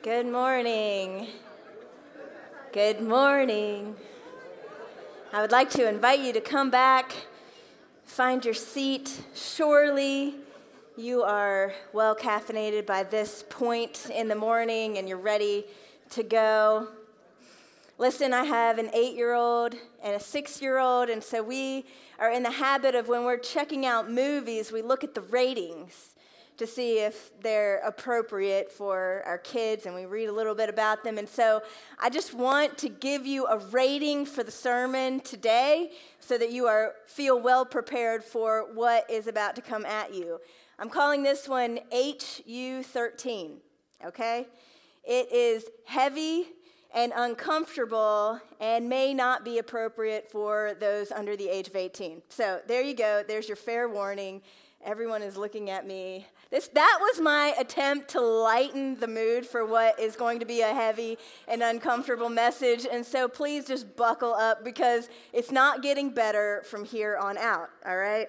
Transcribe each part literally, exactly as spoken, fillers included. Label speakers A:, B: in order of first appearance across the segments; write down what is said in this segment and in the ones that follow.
A: Good morning. Good morning. I would like to invite you to come back, find your seat. Surely you are well caffeinated by this point in the morning and you're ready to go. Listen, I have an eight-year-old and a six-year-old, and so we are in the habit of when we're checking out movies, we look at the ratings to see if they're appropriate for our kids, and we read a little bit about them. And so I just want to give you a rating for the sermon today so that you are feel well prepared for what is about to come at you. I'm calling this one H U thirteen, okay? It is heavy and uncomfortable and may not be appropriate for those under the age of eighteen. So there you go. There's your fair warning. Everyone is looking at me. This, that was my attempt to lighten the mood for what is going to be a heavy and uncomfortable message. And so please just buckle up because it's not getting better from here on out, all right?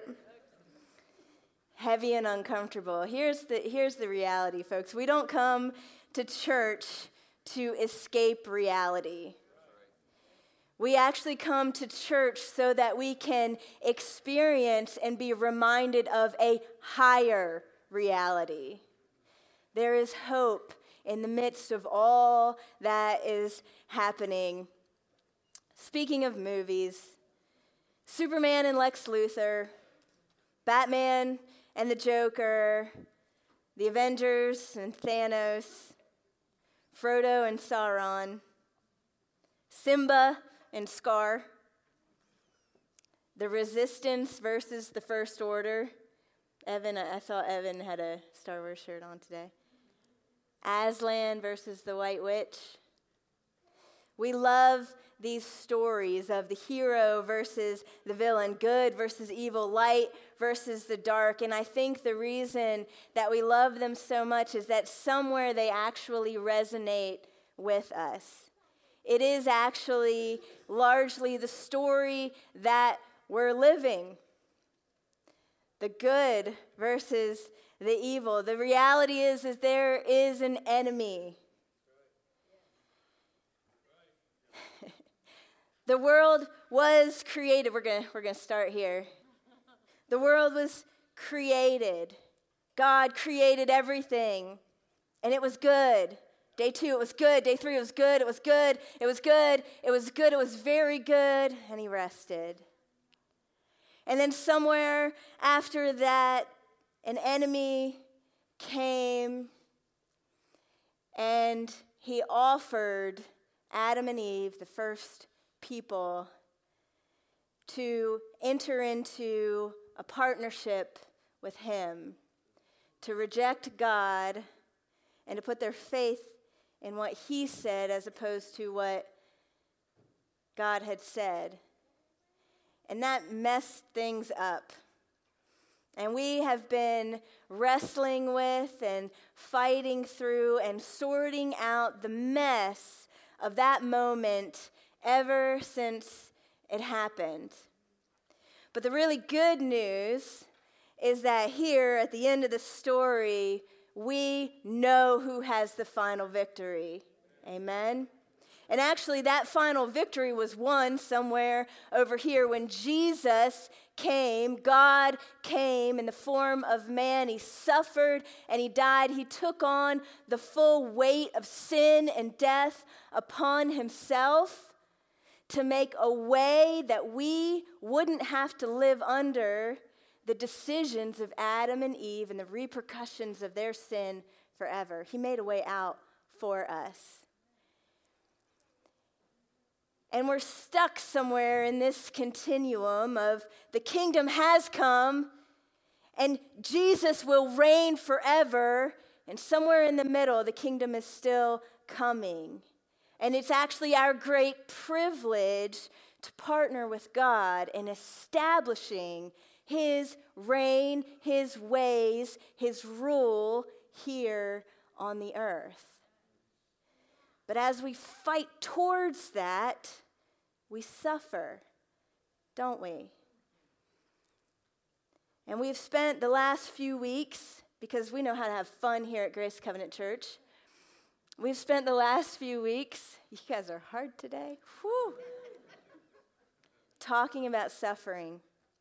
A: Heavy and uncomfortable. Here's the, here's the reality, folks. We don't come to church to escape reality. We actually come to church so that we can experience and be reminded of a higher reality. There is hope in the midst of all that is happening. Speaking of movies, Superman and Lex Luthor, Batman and the Joker, the Avengers and Thanos, Frodo and Sauron, Simba and Scar, the Resistance versus the First Order. Evan, I saw Evan had a Star Wars shirt on today. Aslan versus the White Witch. We love these stories of the hero versus the villain, good versus evil, light versus the dark. And I think the reason that we love them so much is that somewhere they actually resonate with us. It is actually largely the story that we're living. The good versus the evil. The reality is, is there is an enemy. The world was created. We're gonna we're gonna start here. The world was created. God created everything, and it was good. Day two, it was good. Day three, it was good. It was good. It was good. It was good. It was very good. And he rested. And then somewhere after that, an enemy came and he offered Adam and Eve, the first people, to enter into a partnership with him, to reject God and to put their faith in what he said as opposed to what God had said. And that messed things up. And we have been wrestling with and fighting through and sorting out the mess of that moment ever since it happened. But the really good news is that here at the end of the story, we know who has the final victory. Amen? And actually, that final victory was won somewhere over here when Jesus came. God came in the form of man. He suffered and he died. He took on the full weight of sin and death upon himself to make a way that we wouldn't have to live under the decisions of Adam and Eve and the repercussions of their sin forever. He made a way out for us. And we're stuck somewhere in this continuum of the kingdom has come and Jesus will reign forever, and somewhere in the middle the kingdom is still coming. And it's actually our great privilege to partner with God in establishing his reign, his ways, his rule here on the earth. But as we fight towards that, we suffer, don't we? And we've spent the last few weeks, because we know how to have fun here at Grace Covenant Church, We've spent the last few weeks, you guys are hard today, whew, talking about suffering.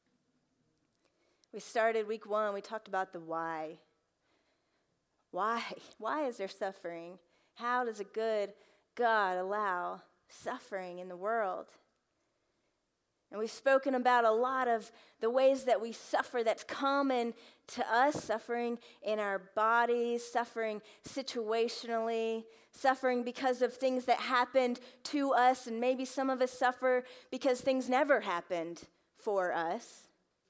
A: We started week one, we talked about the why. Why? Why is there suffering? How does a good God allow suffering in the world? And we've spoken about a lot of the ways that we suffer that's common to us, suffering in our bodies, suffering situationally, suffering because of things that happened to us, and maybe some of us suffer because things never happened for us.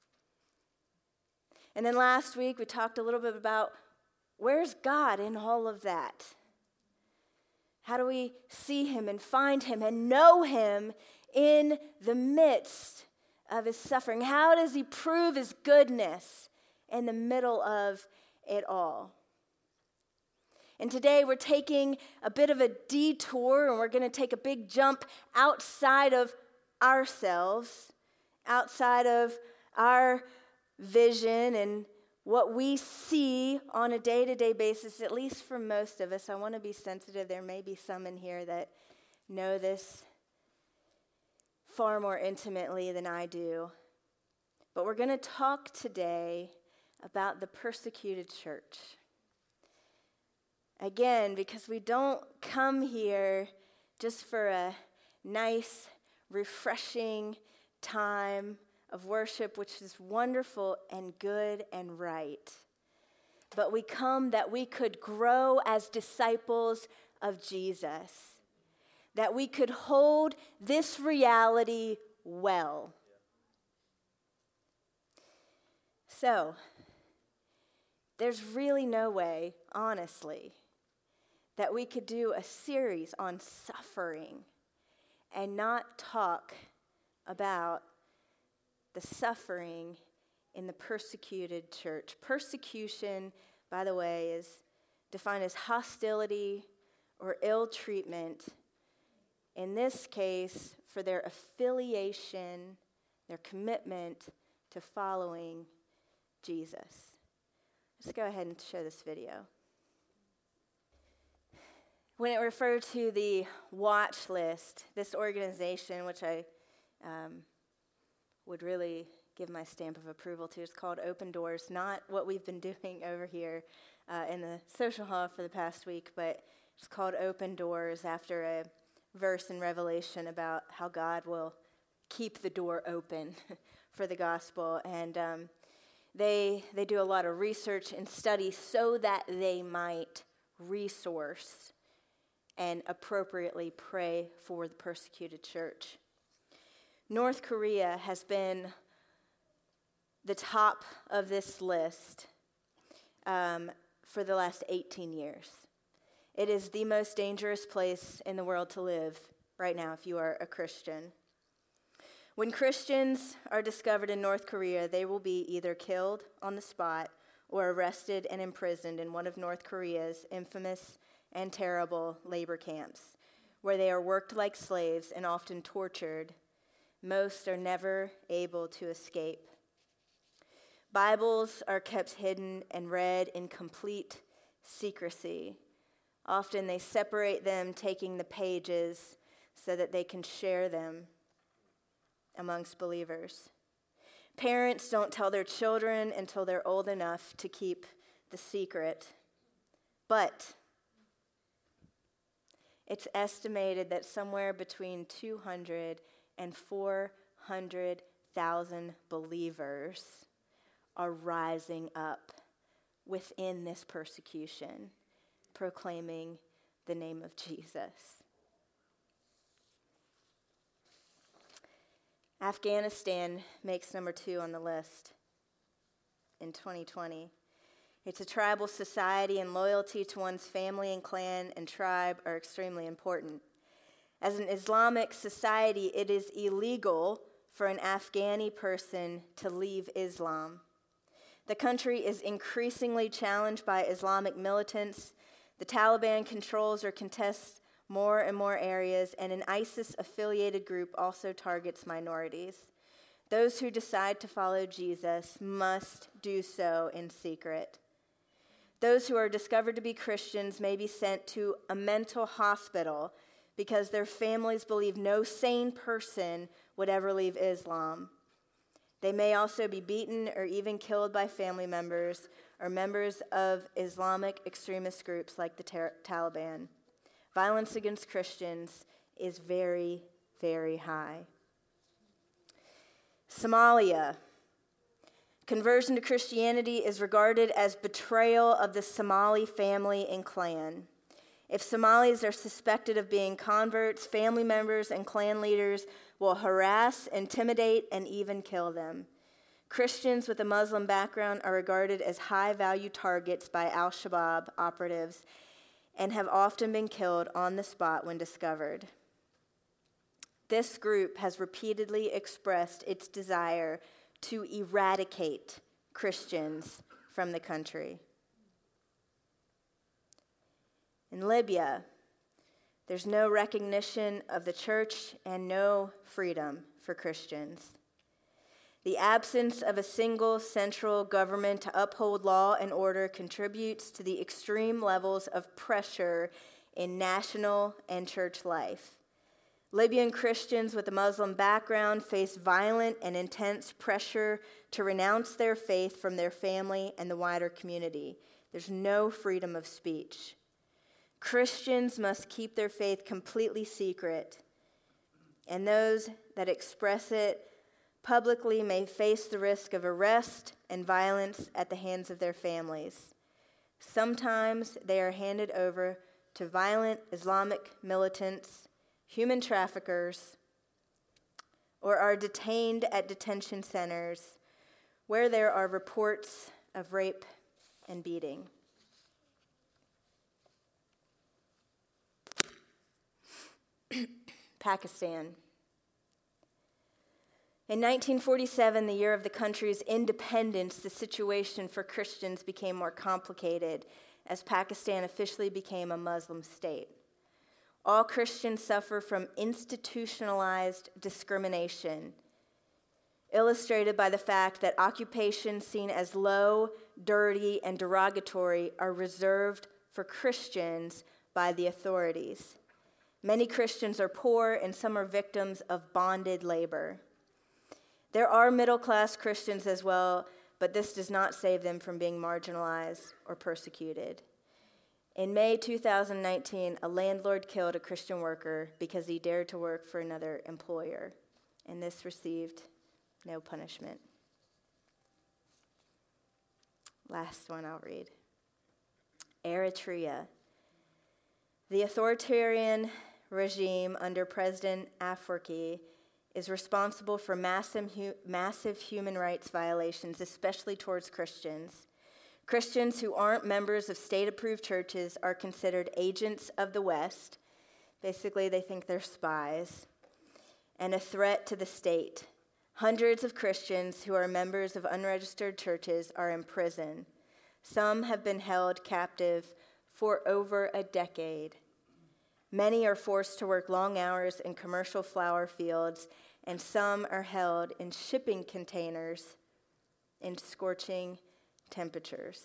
A: And then last week we talked a little bit about where's God in all of that? How do we see him and find him and know him in the midst of his suffering? How does he prove his goodness in the middle of it all? And today we're taking a bit of a detour, and we're going to take a big jump outside of ourselves, outside of our vision and what we see on a day-to-day basis, at least for most of us. I want to be sensitive. There may be some in here that know this far more intimately than I do. But we're going to talk today about the persecuted church. Again, because we don't come here just for a nice, refreshing time of worship, which is wonderful and good and right. But we come that we could grow as disciples of Jesus, that we could hold this reality well. So, there's really no way, honestly, that we could do a series on suffering and not talk about the suffering in the persecuted church. Persecution, by the way, is defined as hostility or ill treatment, in this case, for their affiliation, their commitment to following Jesus. Let's go ahead and show this video. When it referred to the watch list, this organization, which I um, would really give my stamp of approval to, is called Open Doors. Not what we've been doing over here uh, in the social hall for the past week, but it's called Open Doors after a verse in Revelation about how God will keep the door open for the gospel. And um, they they do a lot of research and study so that they might resource and appropriately pray for the persecuted church. North Korea has been the top of this list um, for the last eighteen years. It is the most dangerous place in the world to live right now if you are a Christian. When Christians are discovered in North Korea, they will be either killed on the spot or arrested and imprisoned in one of North Korea's infamous and terrible labor camps, where they are worked like slaves and often tortured. Most are never able to escape. Bibles are kept hidden and read in complete secrecy. Often they separate them, taking the pages so that they can share them amongst believers. Parents don't tell their children until they're old enough to keep the secret. But it's estimated that somewhere between two hundred and four hundred thousand believers are rising up within this persecution, proclaiming the name of Jesus. Afghanistan makes number two on the list in twenty twenty. It's a tribal society, and loyalty to one's family and clan and tribe are extremely important. As an Islamic society, it is illegal for an Afghani person to leave Islam. The country is increasingly challenged by Islamic militants. The Taliban controls or contests more and more areas, and an ISIS-affiliated group also targets minorities. Those who decide to follow Jesus must do so in secret. Those who are discovered to be Christians may be sent to a mental hospital because their families believe no sane person would ever leave Islam. They may also be beaten or even killed by family members or members of Islamic extremist groups like the ter- Taliban. Violence against Christians is very, very high. Somalia. Conversion to Christianity is regarded as betrayal of the Somali family and clan. If Somalis are suspected of being converts, family members and clan leaders will harass, intimidate, and even kill them. Christians with a Muslim background are regarded as high-value targets by al-Shabaab operatives and have often been killed on the spot when discovered. This group has repeatedly expressed its desire to eradicate Christians from the country. In Libya, there's no recognition of the church and no freedom for Christians. The absence of a single central government to uphold law and order contributes to the extreme levels of pressure in national and church life. Libyan Christians with a Muslim background face violent and intense pressure to renounce their faith from their family and the wider community. There's no freedom of speech. Christians must keep their faith completely secret, and those that express it publicly may face the risk of arrest and violence at the hands of their families. Sometimes they are handed over to violent Islamic militants, human traffickers, or are detained at detention centers where there are reports of rape and beating. Pakistan. In nineteen forty-seven, the year of the country's independence, the situation for Christians became more complicated as Pakistan officially became a Muslim state. All Christians suffer from institutionalized discrimination, illustrated by the fact that occupations seen as low, dirty, and derogatory are reserved for Christians by the authorities. Many Christians are poor, and some are victims of bonded labor. There are middle-class Christians as well, but this does not save them from being marginalized or persecuted. In May two thousand nineteen, a landlord killed a Christian worker because he dared to work for another employer, and this received no punishment. Last one I'll read. Eritrea. The authoritarian regime under President Afwerki is responsible for massive, massive human rights violations, especially towards Christians. Christians who aren't members of state-approved churches are considered agents of the West. Basically, they think they're spies, and a threat to the state. Hundreds of Christians who are members of unregistered churches are in prison. Some have been held captive for over a decade. Many are forced to work long hours in commercial flower fields, and some are held in shipping containers in scorching temperatures.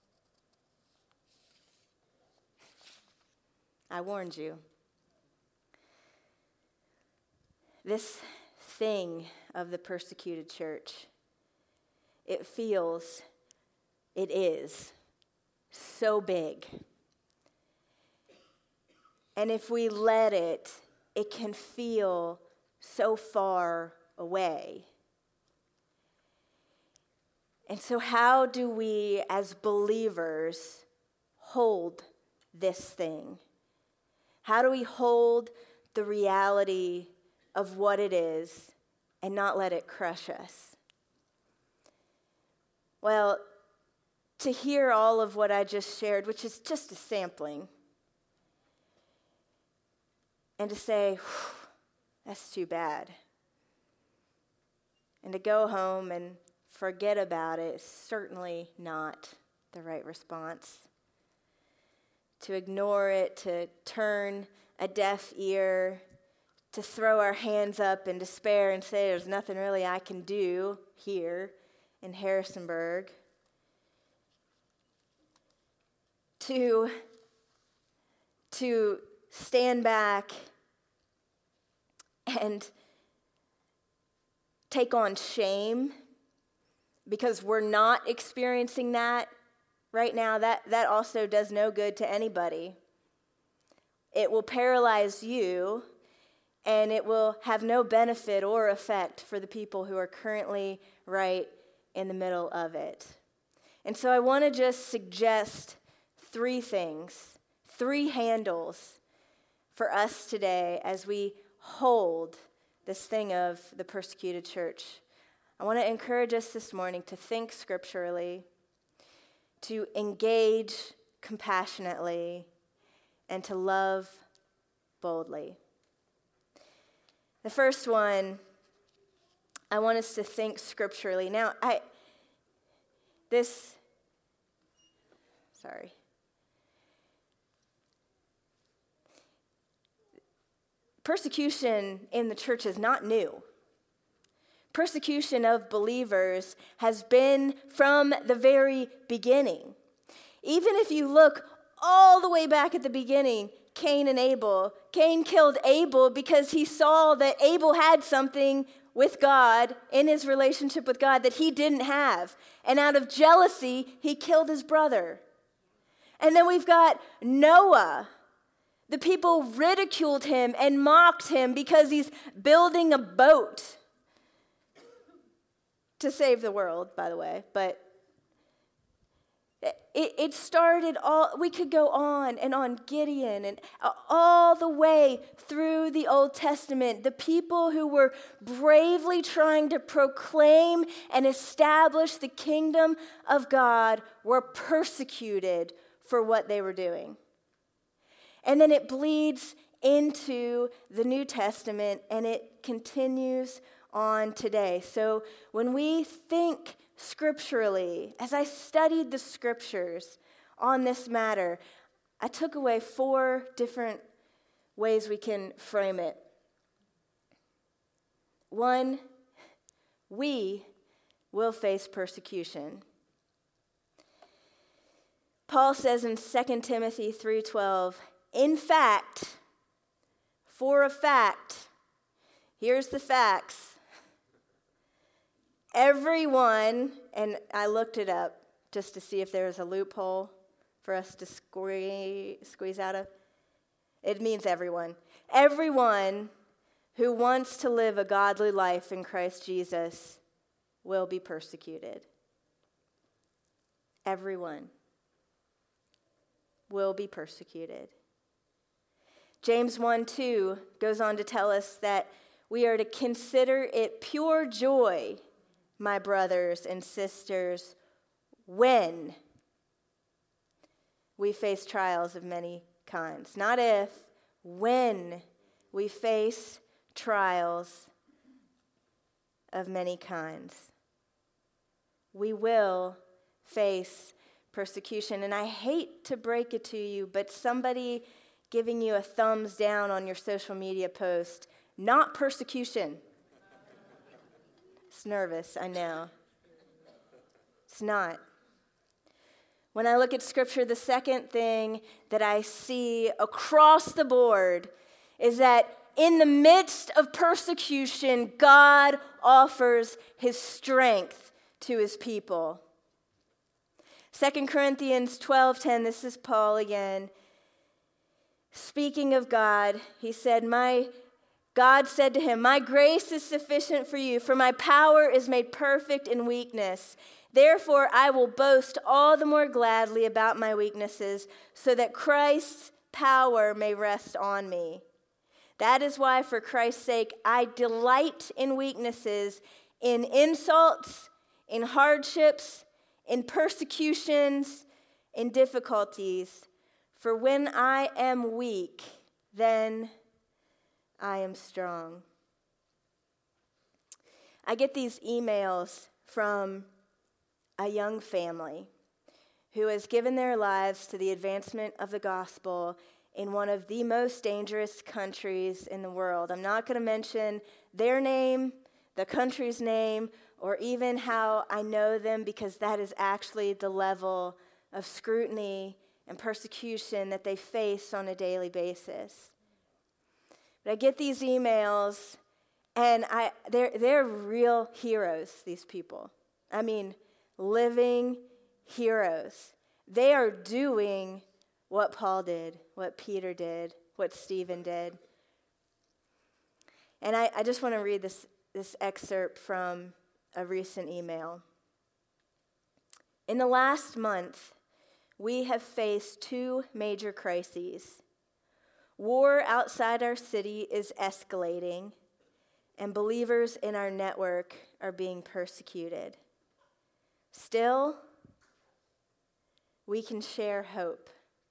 A: I warned you. This thing of the persecuted church, it feels, it is so big. And if we let it, it can feel so far away. And so how do we, as believers, hold this thing? How do we hold the reality of what it is and not let it crush us? Well, to hear all of what I just shared, which is just a sampling, and to say, that's too bad, and to go home and forget about it is certainly not the right response. To ignore it, to turn a deaf ear, to throw our hands up in despair and say there's nothing really I can do here in Harrisonburg. to, to stand back and take on shame because we're not experiencing that right now. That, that also does no good to anybody. It will paralyze you, and it will have no benefit or effect for the people who are currently right in the middle of it. And so I want to just suggest three things, three handles for us today as we hold this thing of the persecuted church. I want to encourage us this morning to think scripturally, to engage compassionately, and to love boldly. The first one, I want us to think scripturally. Now, I, this, sorry. Persecution in the church is not new. Persecution of believers has been from the very beginning. Even if you look all the way back at the beginning, Cain and Abel. Cain killed Abel because he saw that Abel had something with God, in his relationship with God, that he didn't have. And out of jealousy, he killed his brother. And then we've got Noah. The people ridiculed him and mocked him because he's building a boat to save the world, by the way. But it, it started all, we could go on and on Gideon and all the way through the Old Testament. The people who were bravely trying to proclaim and establish the kingdom of God were persecuted for what they were doing. And then it bleeds into the New Testament, and it continues on today. So when we think scripturally, as I studied the scriptures on this matter, I took away four different ways we can frame it. One, we will face persecution. Paul says in Second Timothy three twelve, in fact, for a fact, here's the facts. Everyone, and I looked it up just to see if there was a loophole for us to squeeze, squeeze out of. It means everyone. Everyone who wants to live a godly life in Christ Jesus will be persecuted. Everyone will be persecuted. James one two goes on to tell us that we are to consider it pure joy, my brothers and sisters, when we face trials of many kinds. Not if, when we face trials of many kinds. We will face persecution. And I hate to break it to you, but somebody giving you a thumbs down on your social media post, not persecution. It's nervous, I know. It's not. When I look at Scripture, the second thing that I see across the board is that in the midst of persecution, God offers his strength to his people. Second Corinthians twelve ten, this is Paul again. Speaking of God, he said, "My God said to him, my grace is sufficient for you, for my power is made perfect in weakness. Therefore, I will boast all the more gladly about my weaknesses, so that Christ's power may rest on me. That is why, for Christ's sake, I delight in weaknesses, in insults, in hardships, in persecutions, in difficulties. For when I am weak, then I am strong." I get these emails from a young family who has given their lives to the advancement of the gospel in one of the most dangerous countries in the world. I'm not going to mention their name, the country's name, or even how I know them, because that is actually the level of scrutiny and persecution that they face on a daily basis. But I get these emails, and I they're, they're real heroes, these people. I mean, living heroes. They are doing what Paul did, what Peter did, what Stephen did. And I, I just want to read this, this excerpt from a recent email. In the last month, we have faced two major crises. War outside our city is escalating, and believers in our network are being persecuted. Still, we can share hope.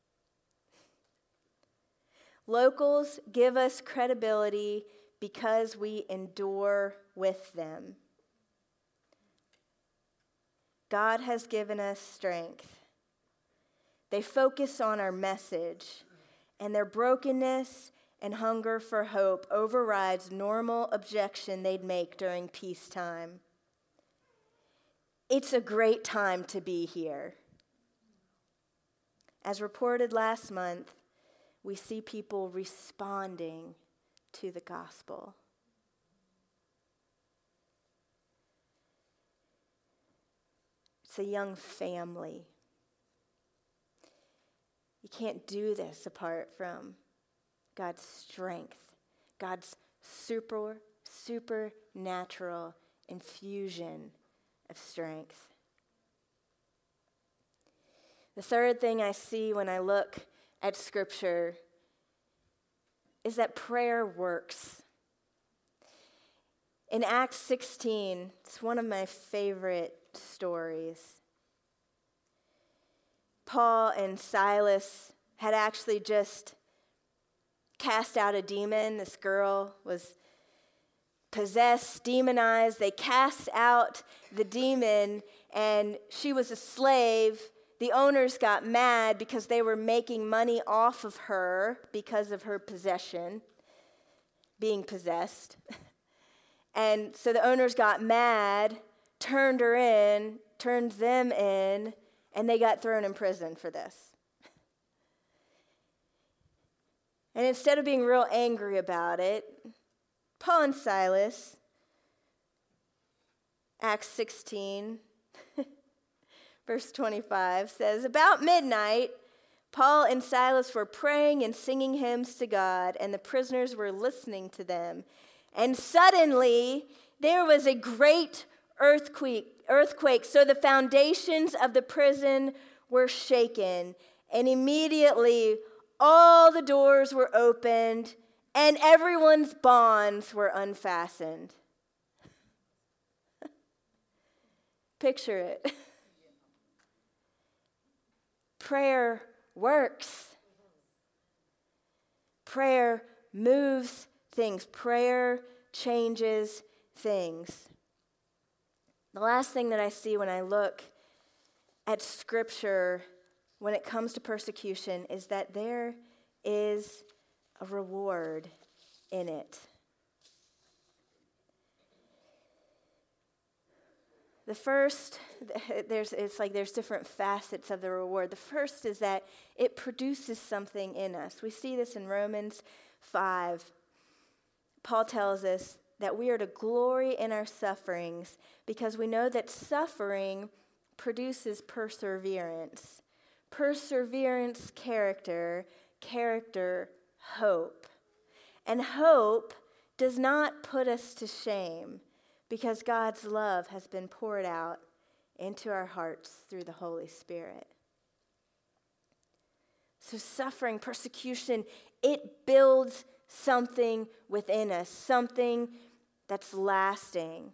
A: Locals give us credibility because we endure with them. God has given us strength. They focus on our message, and their brokenness and hunger for hope overrides normal objection they'd make during peacetime. It's a great time to be here. As reported last month, we see people responding to the gospel. It's a young family. You can't do this apart from God's strength, God's super, supernatural infusion of strength. The third thing I see when I look at Scripture is that prayer works. In Acts sixteen, it's one of my favorite stories. Paul and Silas had actually just cast out a demon. This girl was possessed, demonized. They cast out the demon, and she was a slave. The owners got mad because they were making money off of her because of her possession, being possessed. And so the owners got mad, turned her in, turned them in, and they got thrown in prison for this. And instead of being real angry about it, Paul and Silas, Acts sixteen, verse twenty-five says, about midnight, Paul and Silas were praying and singing hymns to God, and the prisoners were listening to them. And suddenly, there was a great earthquake, earthquake, so the foundations of the prison were shaken, and immediately all the doors were opened, and everyone's bonds were unfastened. Picture it. Prayer works. Prayer moves things. Prayer changes things. The last thing that I see when I look at Scripture when it comes to persecution is that there is a reward in it. The first, there's it's like there's different facets of the reward. The first is that it produces something in us. We see this in Romans five. Paul tells us that we are to glory in our sufferings because we know that suffering produces perseverance. Perseverance, character, character, hope. And hope does not put us to shame because God's love has been poured out into our hearts through the Holy Spirit. So suffering, persecution, it builds something within us, something that's lasting.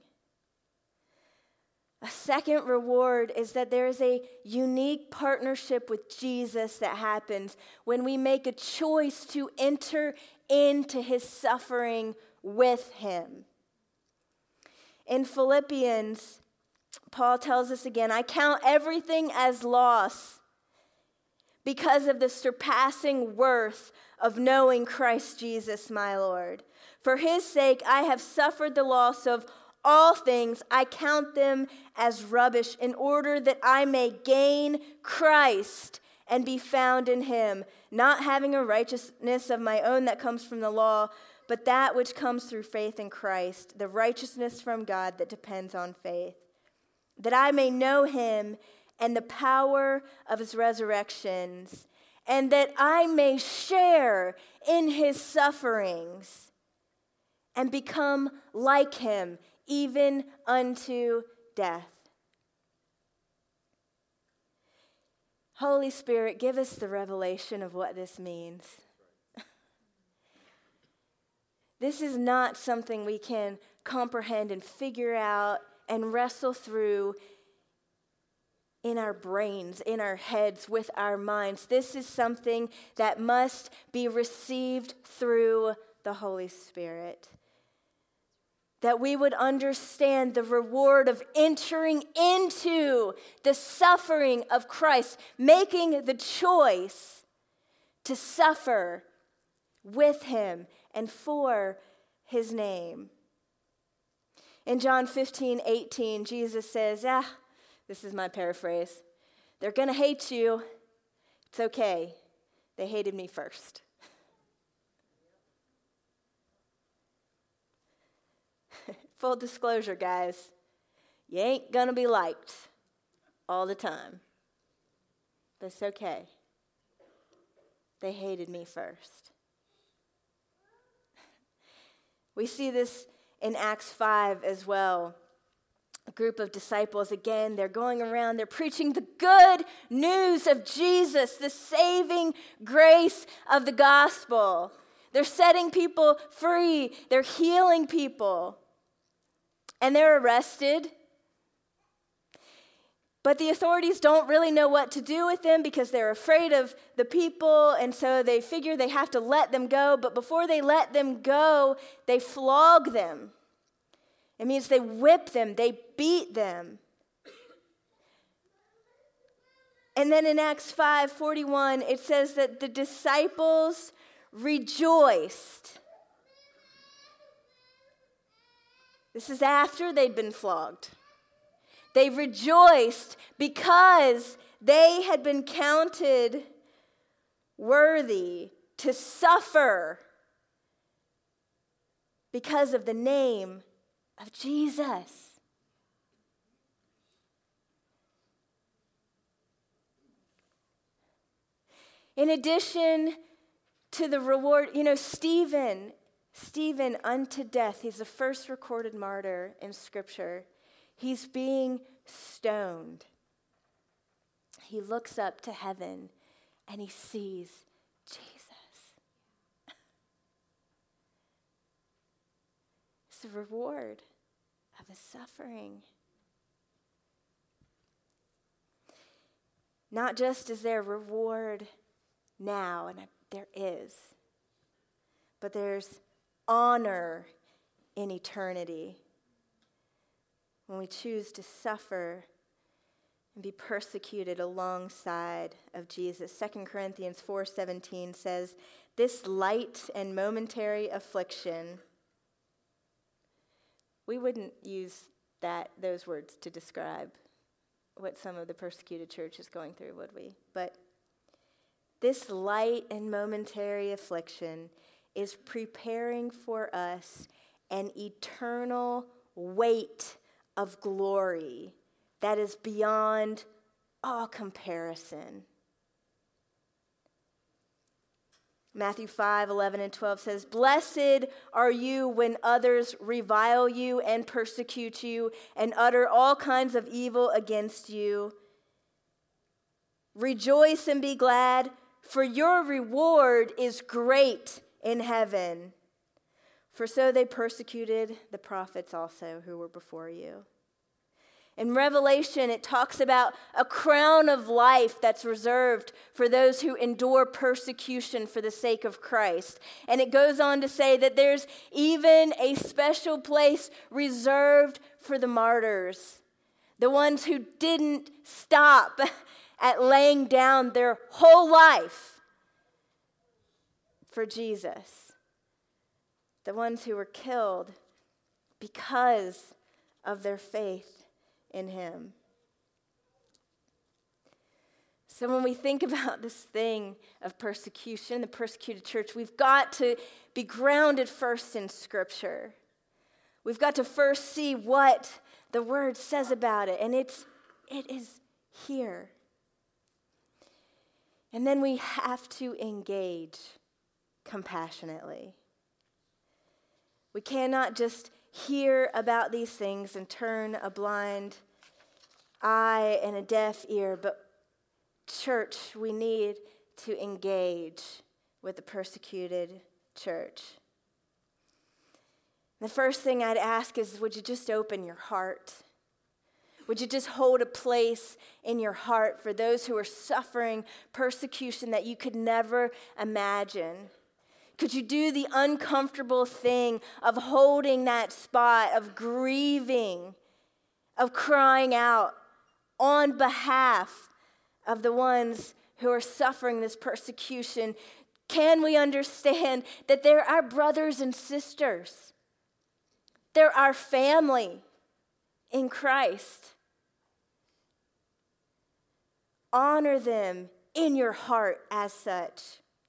A: A second reward is that there is a unique partnership with Jesus that happens when we make a choice to enter into his suffering with him. In Philippians, Paul tells us again, I count everything as loss because of the surpassing worth of knowing Christ Jesus, my Lord. For his sake, I have suffered the loss of all things. I count them as rubbish in order that I may gain Christ and be found in him, not having a righteousness of my own that comes from the law, but that which comes through faith in Christ, the righteousness from God that depends on faith, that I may know him and the power of his resurrections, and that I may share in his sufferings and become like him, even unto death. Holy Spirit, give us the revelation of what this means. This is not something we can comprehend and figure out and wrestle through in our brains, in our heads, with our minds. This is something that must be received through the Holy Spirit. That we would understand the reward of entering into the suffering of Christ, making the choice to suffer with him and for his name. In John fifteen eighteen, Jesus says, ah, this is my paraphrase, they're going to hate you. It's okay. They hated me first. Full disclosure, guys, you ain't going to be liked all the time. But it's okay. They hated me first. We see this in Acts five as well. A group of disciples, again, they're going around, they're preaching the good news of Jesus, the saving grace of the gospel. They're setting people free. They're healing people. And they're arrested. But the authorities don't really know what to do with them because they're afraid of the people, and so they figure they have to let them go. But before they let them go, they flog them. It means they whip them, they beat them. And then in Acts five forty-one, it says that the disciples rejoiced. This is after they'd been flogged. They rejoiced because they had been counted worthy to suffer because of the name of Jesus. In addition to the reward, you know, Stephen, Stephen unto death, he's the first recorded martyr in Scripture. He's being stoned. He looks up to heaven and he sees Jesus. It's the reward of his suffering. Not just is there reward now, and there is, but there's honor in eternity when we choose to suffer and be persecuted alongside of Jesus. Second Corinthians four seventeen says, this light and momentary affliction. We wouldn't use that those words to describe what some of the persecuted church is going through, would we? But this light and momentary affliction is preparing for us an eternal weight of glory that is beyond all comparison. Matthew five eleven and twelve says, blessed are you when others revile you and persecute you and utter all kinds of evil against you. Rejoice and be glad, for your reward is great in heaven. For so they persecuted the prophets also who were before you. In Revelation, it talks about a crown of life that's reserved for those who endure persecution for the sake of Christ. And it goes on to say that there's even a special place reserved for the martyrs, the ones who didn't stop at laying down their whole life for Jesus, the ones who were killed because of their faith in him. So when we think about this thing of persecution, the persecuted church, we've got to be grounded first in Scripture. We've got to first see what the Word says about it, and it's it is here. And then we have to engage compassionately. We cannot just hear about these things and turn a blind eye and a deaf ear, but church, we need to engage with the persecuted church. The first thing I'd ask is, would you just open your heart? Would you just hold a place in your heart for those who are suffering persecution that you could never imagine? Could you do the uncomfortable thing of holding that spot, of grieving, of crying out on behalf of the ones who are suffering this persecution? Can we understand that they're our brothers and sisters? They're our family in Christ. Honor them in your heart as such.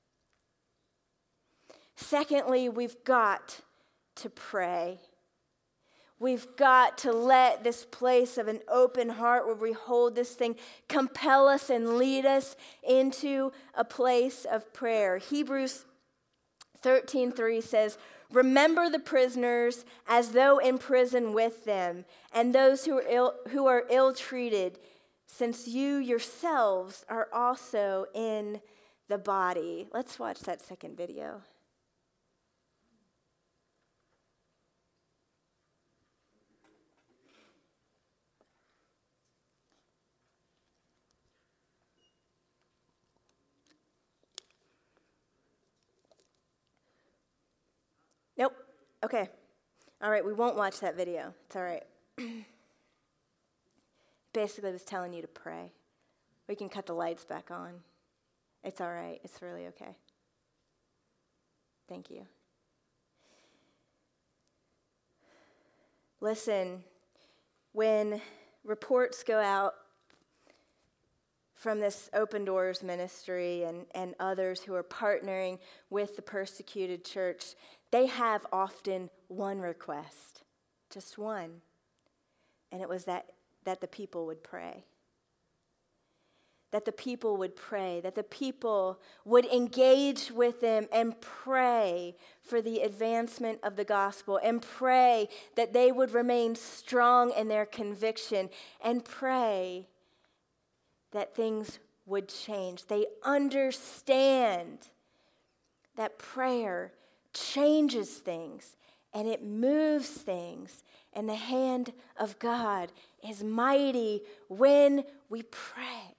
A: Secondly, we've got to pray. We've got to let this place of an open heart where we hold this thing compel us and lead us into a place of prayer. Hebrews thirteen three says, "Remember the prisoners as though in prison with them, and those who are ill, who are ill-treated, since you yourselves are also in the body." Let's watch that second video. Nope. Okay. All right, we won't watch that video. It's all right. Basically, it was telling you to pray. We can cut the lights back on. It's all right. It's really okay. Thank you. Listen, when reports go out from this Open Doors ministry and, and others who are partnering with the persecuted church, they have often one request, just one, and it was that, that the people would pray. That the people would pray, that the people would engage with them and pray for the advancement of the gospel, and pray that they would remain strong in their conviction, and pray that things would change. They understand that prayer changes things and it moves things, and the hand of God is mighty when we pray.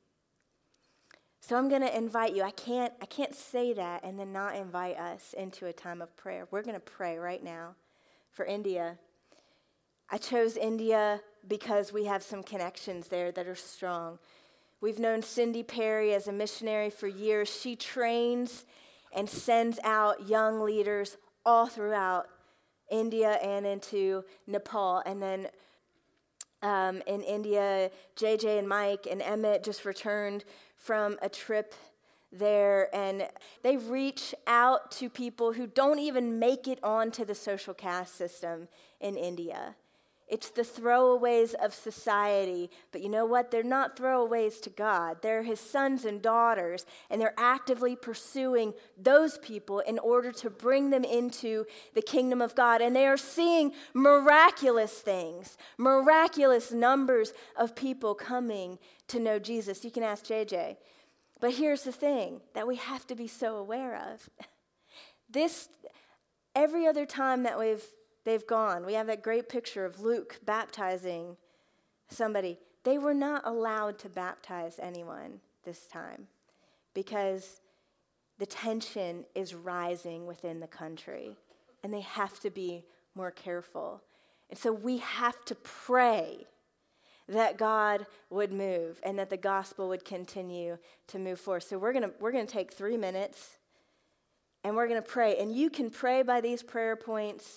A: So I'm going to invite you. I can't I can't say that and then not invite us into a time of prayer. We're going to pray right now for India. I chose India because we have some connections there that are strong. We've known Cindy Perry as a missionary for years. She trains and sends out young leaders all throughout India and into Nepal. And then um, in India, J J and Mike and Emmett just returned from a trip there, and they reach out to people who don't even make it onto the social caste system in India. It's the throwaways of society, but you know what? They're not throwaways to God. They're his sons and daughters, and they're actively pursuing those people in order to bring them into the kingdom of God. And they are seeing miraculous things, miraculous numbers of people coming to know Jesus. You can ask J J. But here's the thing that we have to be so aware of. This, every other time that we've They've gone. We have that great picture of Luke baptizing somebody. They were not allowed to baptize anyone this time because the tension is rising within the country, and they have to be more careful. And so we have to pray that God would move and that the gospel would continue to move forward. So we're gonna we're gonna take three minutes, and we're gonna pray. And you can pray by these prayer points.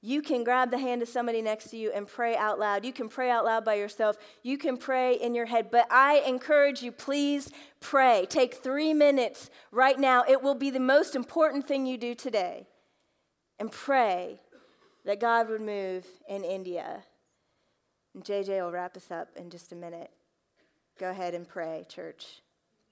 A: You can grab the hand of somebody next to you and pray out loud. You can pray out loud by yourself. You can pray in your head. But I encourage you, please pray. Take three minutes right now. It will be the most important thing you do today. And pray that God would move in India. And J J will wrap us up in just a minute. Go ahead and pray, church.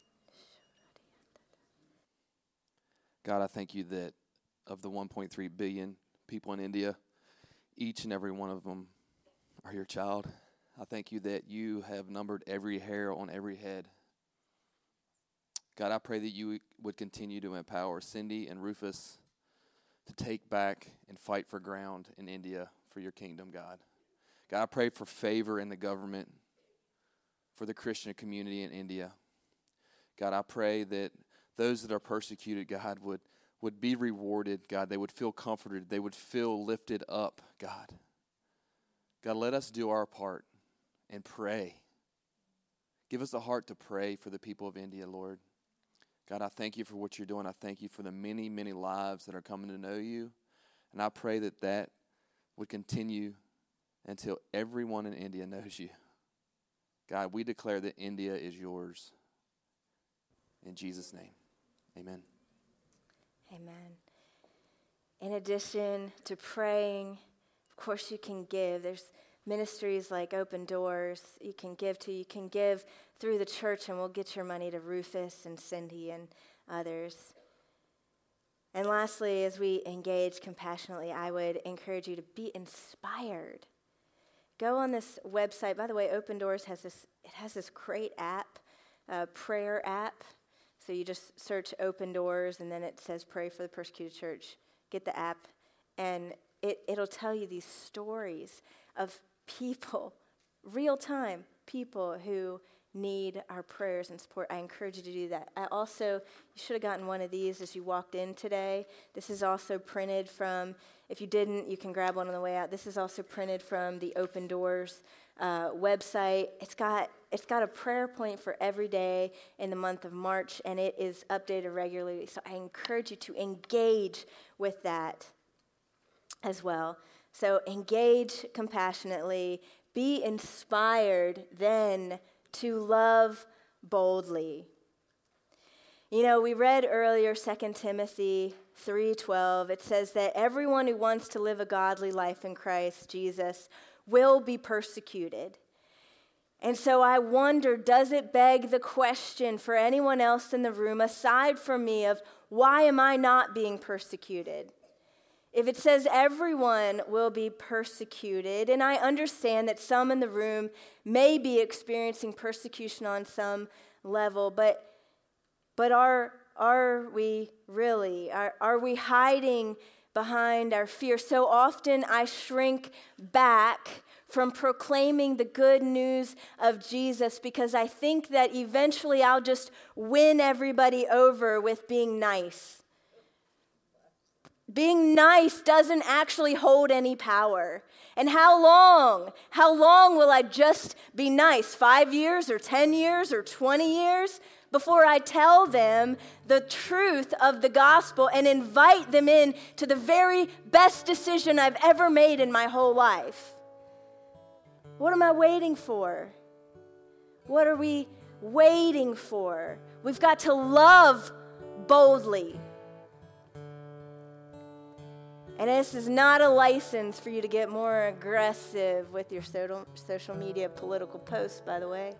B: God, I thank you that of the one point three billion people in India, each and every one of them are your child. I thank you that you have numbered every hair on every head. God, I pray that you would continue to empower Cindy and Rufus to take back and fight for ground in India for your kingdom, God. God, I pray for favor in the government, for the Christian community in India. God, I pray that those that are persecuted, God, would would be rewarded, God. They would feel comforted. They would feel lifted up, God. God, let us do our part and pray. Give us a heart to pray for the people of India, Lord. God, I thank you for what you're doing. I thank you for the many, many lives that are coming to know you. And I pray that that would continue until everyone in India knows you. God, we declare that India is yours. In Jesus' name, amen.
A: Amen. In addition to praying, of course you can give. There's ministries like Open Doors you can give to. You can give through the church, and we'll get your money to Rufus and Cindy and others. And lastly, as we engage compassionately, I would encourage you to be inspired. Go on this website. By the way, Open Doors has this, it has this great app, uh, prayer app. So you just search Open Doors, and then it says Pray for the Persecuted Church. Get the app, and it, it'll tell you these stories of people, real-time people who need our prayers and support. I encourage you to do that. I also, you should have gotten one of these as you walked in today. This is also printed from, if you didn't, you can grab one on the way out. This is also printed from the Open Doors uh, website. It's got It's got a prayer point for every day in the month of March, and it is updated regularly. So I encourage you to engage with that as well. So engage compassionately, be inspired then to love boldly. You know, we read earlier Second Timothy three twelve. It says that everyone who wants to live a godly life in Christ Jesus will be persecuted. And so I wonder, does it beg the question for anyone else in the room, aside from me, of why am I not being persecuted? If it says everyone will be persecuted, and I understand that some in the room may be experiencing persecution on some level, but but are are we really? Are, are we hiding behind our fear? So often I shrink back from proclaiming the good news of Jesus because I think that eventually I'll just win everybody over with being nice. Being nice doesn't actually hold any power. And how long? How long will I just be nice? Five years or ten years or twenty years? Before I tell them the truth of the gospel and invite them in to the very best decision I've ever made in my whole life. What am I waiting for? What are we waiting for? We've got to love boldly. And this is not a license for you to get more aggressive with your social media political posts, by the way.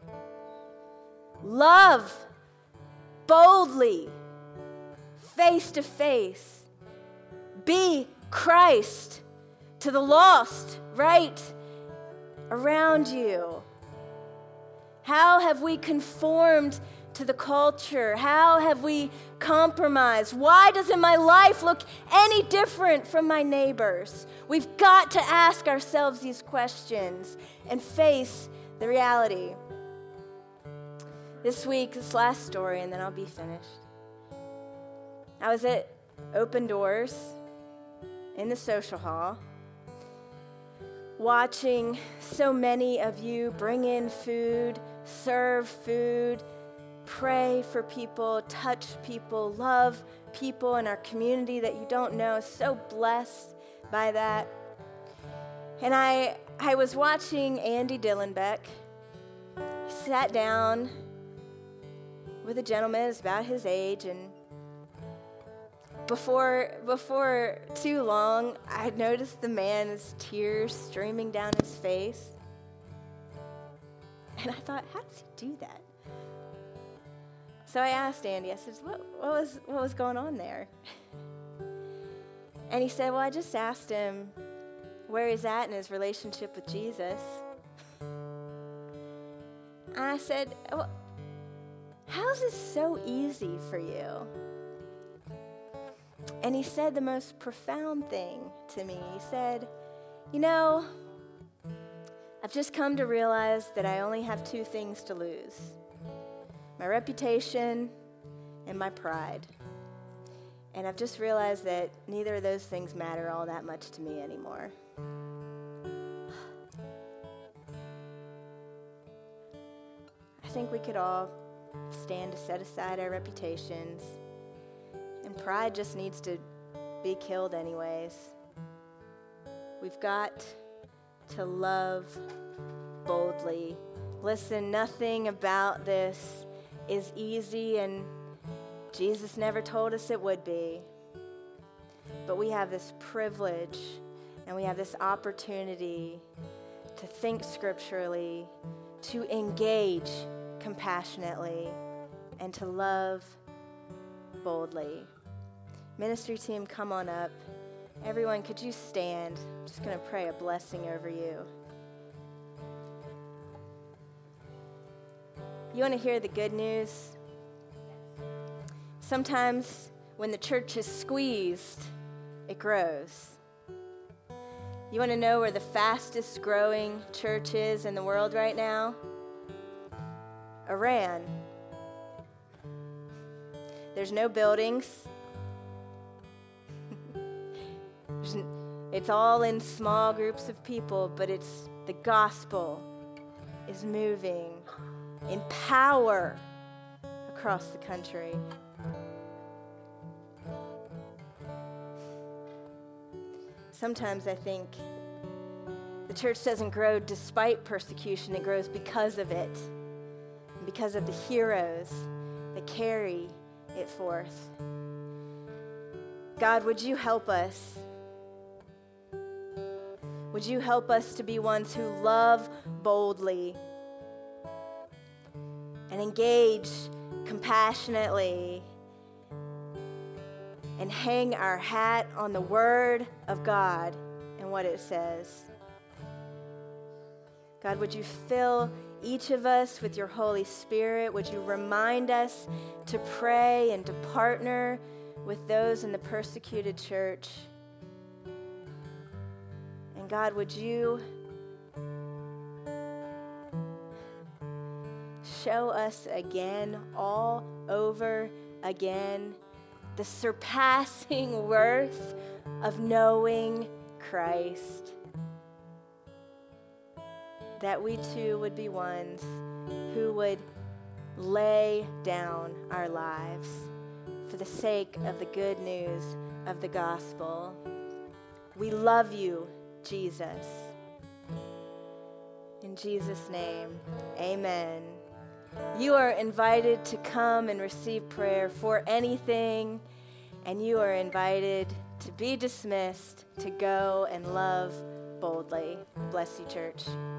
A: Love boldly, face to face. Be Christ to the lost right around you. How have we conformed to the culture? How have we compromised? Why doesn't my life look any different from my neighbors? We've got to ask ourselves these questions and face the reality. This week, this last story, and then I'll be finished. I was at Open Doors in the social hall, watching so many of you bring in food, serve food, pray for people, touch people, love people in our community that you don't know. So blessed by that. And I, I was watching Andy Dillenbeck. He sat down with a gentleman who's about his age, and before before too long, I noticed the man's tears streaming down his face. And I thought, how does he do that? So I asked Andy, I said, what, what was what was going on there? And he said, well, I just asked him where he's at in his relationship with Jesus. And I said, well, how's this so easy for you? And he said the most profound thing to me. He said, you know, I've just come to realize that I only have two things to lose: my reputation and my pride. And I've just realized that neither of those things matter all that much to me anymore. I think we could all stand to set aside our reputations, and pride just needs to be killed anyways. We've got to love boldly. Listen, nothing about this is easy, and Jesus never told us it would be. But we have this privilege and we have this opportunity to think scripturally, to engage compassionately, and to love boldly. Ministry team, come on up. Everyone, could you stand? I'm just going to pray a blessing over you. You want to hear the good news? Sometimes when the church is squeezed, it grows. You want to know where the fastest growing church is in the world right now? Iran. There's no buildings. It's all in small groups of people, but it's the gospel is moving in power across the country. Sometimes I think the church doesn't grow despite persecution, it grows because of it, and because of the heroes that carry it forth. God, would you help us? Would you help us to be ones who love boldly and engage compassionately and hang our hat on the Word of God and what it says? God, would you fill each of us with your Holy Spirit? Would you remind us to pray and to partner with those in the persecuted church? And God, would you show us again, all over again, the surpassing worth of knowing Christ? That we too would be ones who would lay down our lives for the sake of the good news of the gospel. We love you, Jesus. In Jesus' name, amen. You are invited to come and receive prayer for anything, and you are invited to be dismissed to go and love boldly. Bless you, church.